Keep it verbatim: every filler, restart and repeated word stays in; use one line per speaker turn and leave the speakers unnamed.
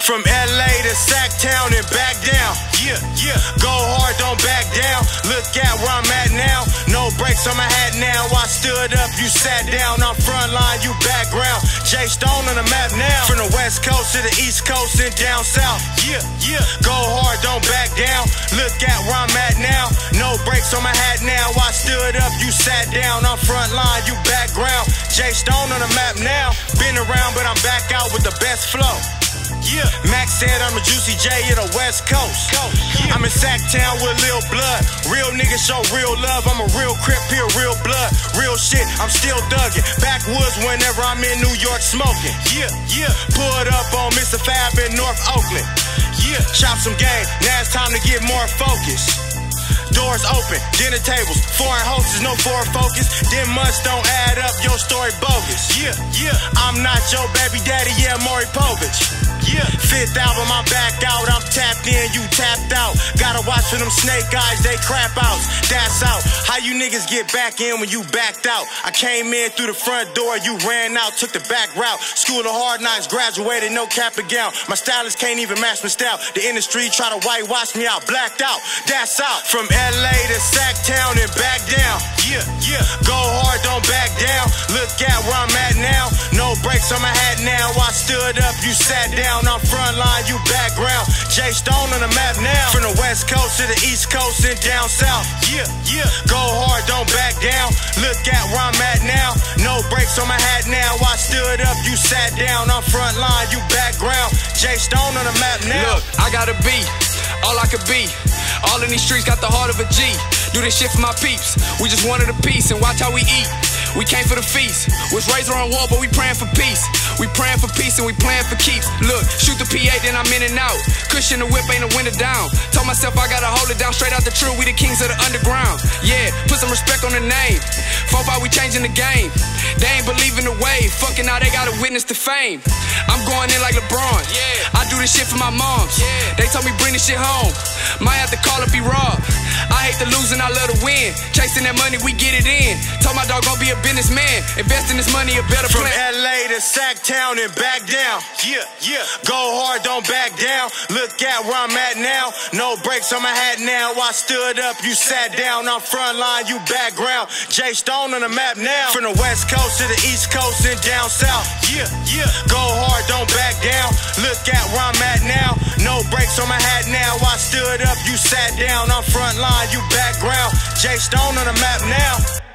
From L A to Sacktown and back down. Yeah, yeah. Go hard, don't back down. Look at where I'm at now. No brakes on my hat now. I stood up, you sat down. I'm front line, you background. Jay Stone on the map now. From the west coast to the east coast and down south. Yeah, yeah. Go hard, don't back down. Look at where I'm at now. No brakes on my hat now. I stood up, you sat down. I'm front line, you background. Jay Stone on the map now. Been around, but I'm back out with the best flow. Yeah. Max said I'm a Juicy J of the West Coast. Yeah. I'm in Sacktown with Lil Blood. Real niggas show real love. I'm a real Crip here, real blood. Real shit, I'm still thugging. Backwoods whenever I'm in New York smoking. Yeah, yeah. Pulled up on Mister Fab in North Oakland. Yeah. Chop some game, now it's time to get more focused. Doors open, dinner tables, foreign hostess, no forward focus. Them months don't add up, your story bogus. Yeah, yeah. I'm not your baby daddy, yeah, Maury Povich. Yeah. Fifth album, I'm back out, I'm tapped in, you tapped out. Gotta watch for them snake eyes, they crap outs. That's out. How you niggas get back in when you backed out? I came in through the front door, you ran out, took the back route. School of Hard Knocks, graduated, no cap and gown. My stylist can't even match my style. The industry try to whitewash me out, blacked out. That's out. From L A to Sacktown and back down. Yeah, yeah. Go hard, don't back down. Look at where I'm at now. No brakes on my hat now. I stood up, you sat down. I'm front line, you background. Jay Stone on the map now. From the west coast to the east coast and down south. Yeah, yeah. Go hard, don't back down. Look at where I'm at now. No brakes on my hat now. I stood up, you sat down. I'm front line, you background. Jay Stone on the map now.
Look, I gotta be all I could be. All in these streets got the heart of a G. Do this shit for my peeps. We just wanted a piece and watch how we eat. We came for the feast. Was razor on wall, but we praying for peace. We praying for peace and we playing for keeps. Look, shoot the P A, then I'm in and out. Cushion the whip, ain't a window down. Told myself I gotta hold it down straight out the true. We the kings of the underground. Yeah, put some respect on the name. four five, we changing the game. They ain't believing the wave. Fucking now they gotta witness the fame. I'm going in like LeBron. Yeah. I do this shit for my moms. Yeah. They told me bring this shit home. Might have to call up B-Rob. I hate to lose and I love to win. Chasing that money, we get it in. Told my dog gon' be a businessman. Invest in this money, a better
From
plan.
From L A to Sacktown and back down. Yeah, yeah. Go hard, don't back down. Look at where I'm at now. No brakes on my hat now. I stood up, you sat down. I'm front line, you background. Jay Stone on the map now. From the west coast to the east coast and down south. Yeah, yeah. Go hard, don't back down. Look at where I'm at now. No brakes on my hat now. I stood up, you sat down. I'm front line, you background. Jay Stone on the map now.